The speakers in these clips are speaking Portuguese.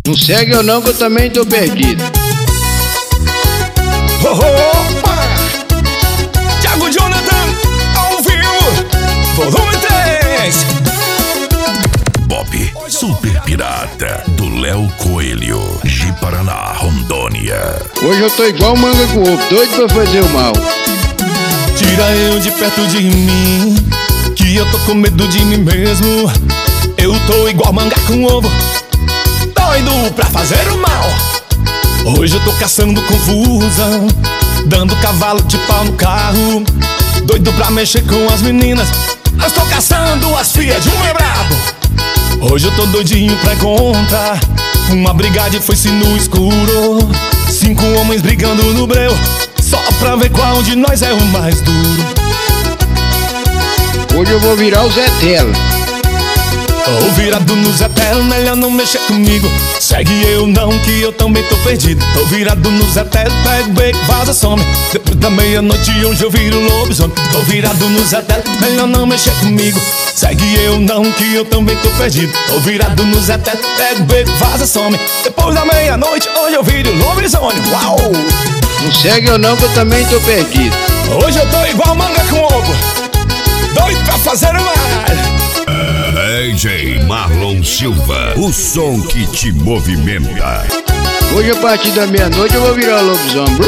Não segue ou não que eu também tô perdido. Opa! Thiago Jonathan, ao vivo, volume 3. Bob, Super Pirata, do Léo Coelho, de Paraná, Rondônia. Hoje eu tô igual manga com ovo, doido pra fazer o mal. Tira eu de perto de mim, que eu tô com medo de mim mesmo. Eu tô igual manga com ovo, doido pra fazer o mal. Hoje eu tô caçando confusão, dando cavalo de pau no carro, doido pra mexer com as meninas, mas tô caçando as filhas de um é brabo. Hoje eu tô doidinho pra encontrar uma briga de foice no escuro, 5 homens brigando no breu, só pra ver qual de nós é o mais duro. Hoje eu vou virar o Zé Tela. Tô virado no Zé Tela, melhor não mexer comigo. Segue eu não, que eu também tô perdido. Tô virado no Zé Tela, pega o beco, vaza, some. Depois da meia-noite hoje eu viro lobisomem. Tô virado no Zé Tela, melhor não mexer comigo. Segue eu não, que eu também tô perdido. Tô virado no Zé Tela, pega o beco, vaza, some. Depois da meia-noite hoje eu viro lobisomem. Uau! Não segue ou não que eu também tô perdido. Hoje eu tô igual manga com ovo, doido pra fazer o mal. DJ Marlon Silva, o som que te movimenta. Hoje a partir da meia-noite eu vou virar o lobisomem.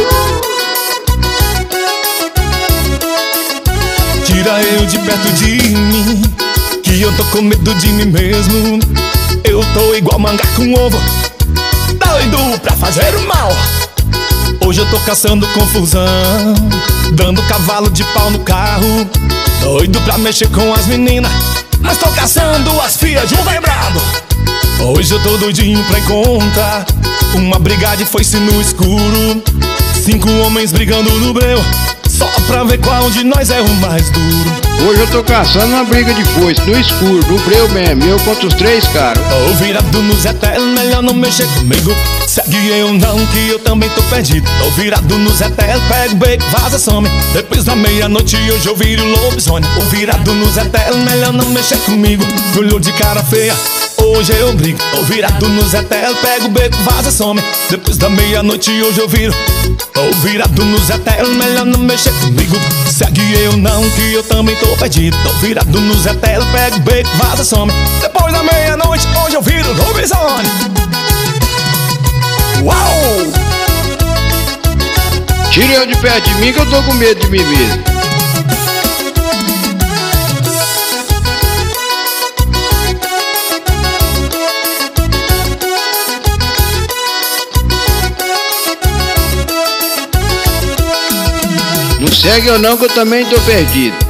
Tira eu de perto de mim, que eu tô com medo de mim mesmo. Eu tô igual manga com ovo, doido pra fazer o mal. Hoje eu tô caçando confusão, dando cavalo de pau no carro, doido pra mexer com as meninas, mas tô caçando as filhas de um bem brabo. Hoje eu tô doidinho pra encontrar uma briga de foice no escuro, 5 homens brigando no breu, só pra ver qual de nós é o mais duro. Hoje eu tô caçando uma briga de foice no escuro, no breu mesmo, eu contra os 3 caras. Tô virado no Zé Tela, melhor não mexer comigo. Segue eu não, que eu também tô perdido. Tô virado no Zé Tela, pega o beco, vaza, some. Depois da meia-noite hoje eu viro lobisomem. Tô virado no Zé Tela, melhor não mexer comigo. Olhou de cara feia, hoje eu brigo. Tô virado no Zé Tela, pega o beco, vaza, some. Depois da meia-noite hoje eu viro. Tô virado no Zé Tela, melhor não mexer comigo. Segue eu não, que eu também tô perdido. Tô virado no Zé Tela, pega o beco, vaza, some. Depois da meia-noite hoje eu viro lobisomem. Uau! Tira eu de perto de mim que eu tô com medo de mim mesmo. Não segue ou não que eu também tô perdido.